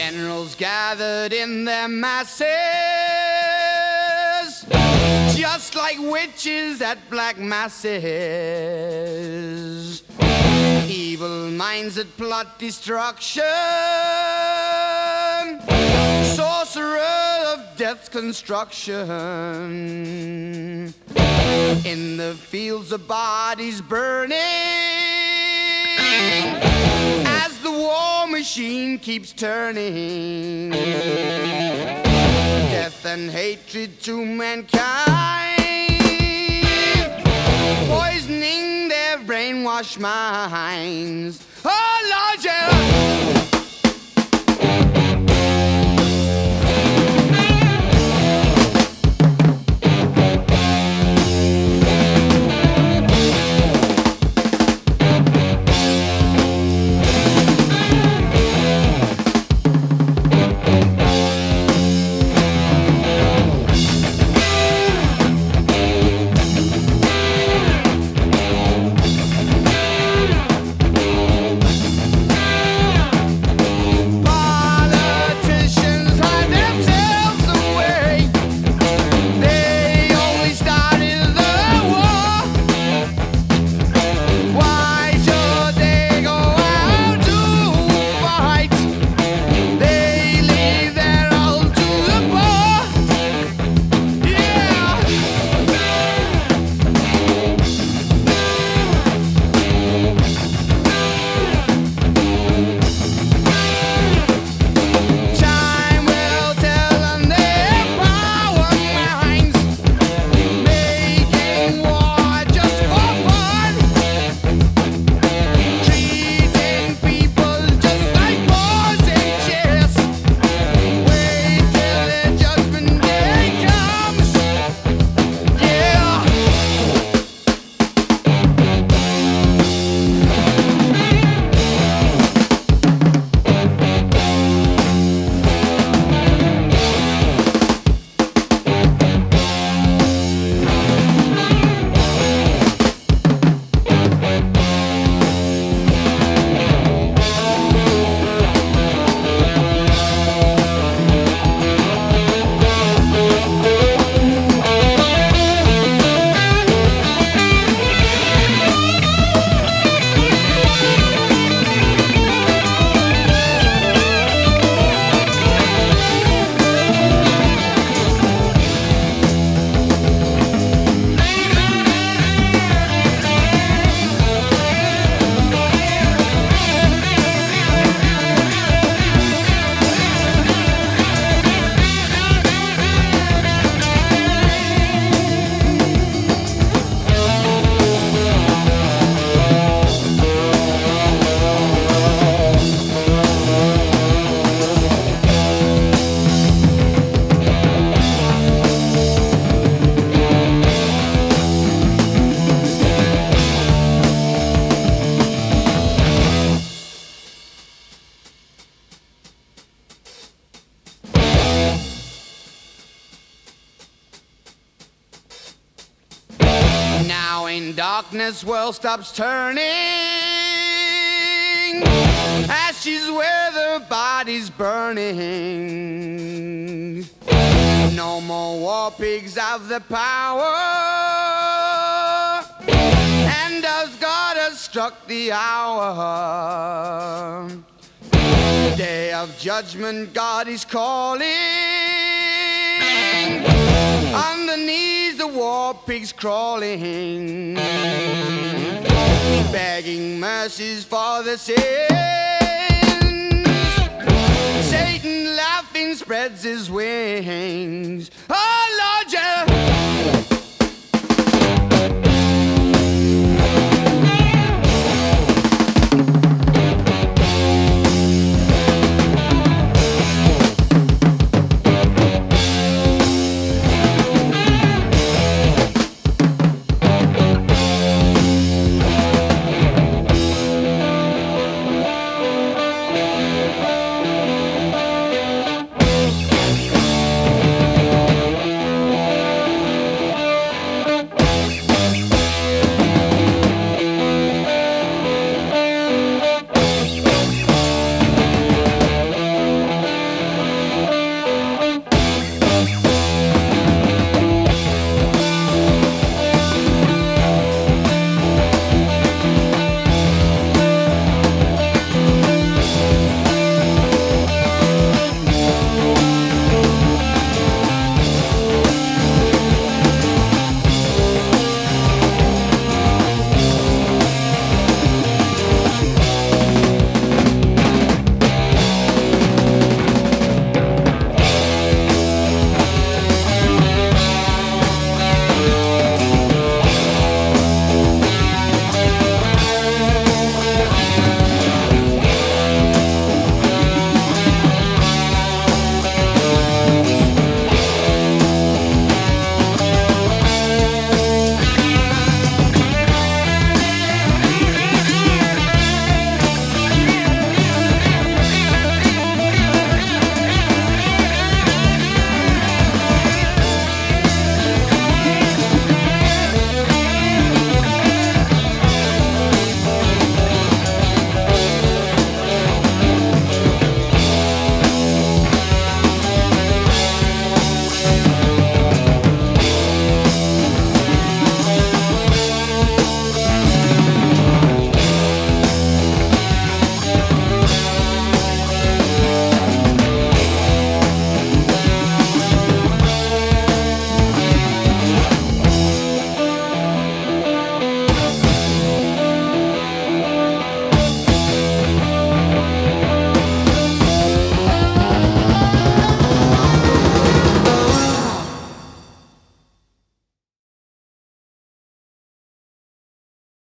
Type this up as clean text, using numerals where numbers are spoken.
Generals gathered in their masses, just like witches at black masses. Evil minds that plot destruction, sorcerer of death's construction. In the fields of bodies burning, as the war machine keeps turning. Death and hatred to mankind, poisoning their brainwashed minds. Oh Lord, yeah. Now in darkness world stops turning, ashes where the body's burning. No more war pigs have the power, and as God has struck the hour, day of judgment God is calling. Underneath the war pigs crawling, begging mercies for the sins. Satan laughing spreads his wings. Oh Lord, yeah.